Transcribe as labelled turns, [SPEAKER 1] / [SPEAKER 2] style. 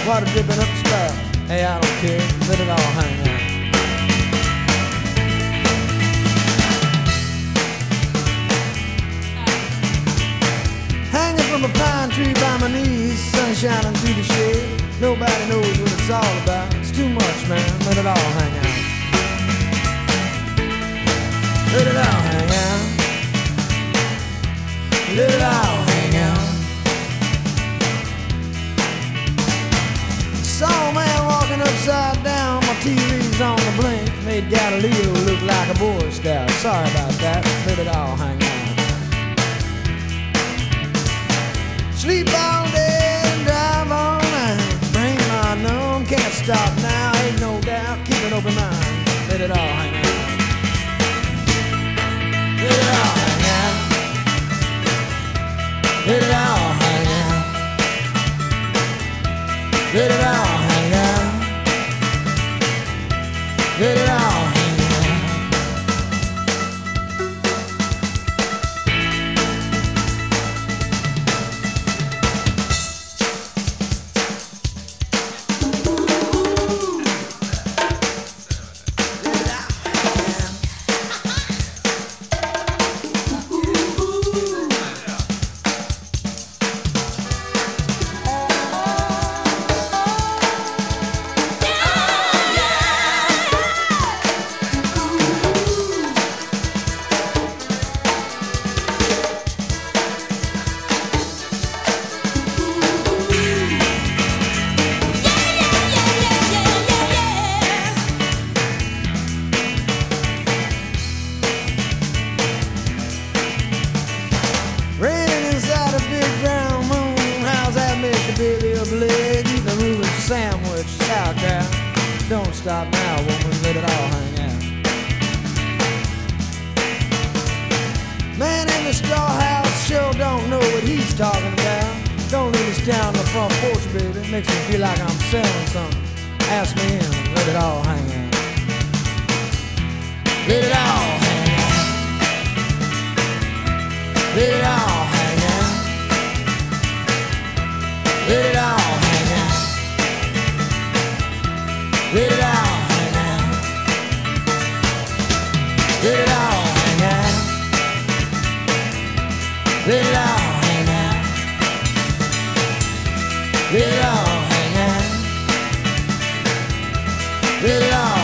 [SPEAKER 1] water dripping up the spout. Hey, I don't care, let it all hang out. Hanging from a pine tree by my knees, sun shining through the shade. Nobody knows what it's all about. It's too much, man, let it all hang out. Let it all hang out. Let it all hang out. Saw a man walking upside down. My TV's on the blink. Made Galileo look like a Boy Scout. Sorry about that. Let it all hang out. Sleep all day and drive all night. Brain my numb, can't stop now. Ain't no doubt. Keep an open mind. Let it all hang out. Let it all hang out. Let it all hang out. Let it all hang out. Let it all hang out. Sandwich, sauerkraut. Don't stop now, woman, let it all hang out. Man in the straw house sure don't know what he's talking about. Don't leave us down the front porch, baby. Makes me feel like I'm selling something. Ask me in, let it all hang out. Let it all hang out. Let it all hang out. Let it all hang out. Let it all hang out. Let it all hang out. Let it all hang out. Let it all hang out. Let it all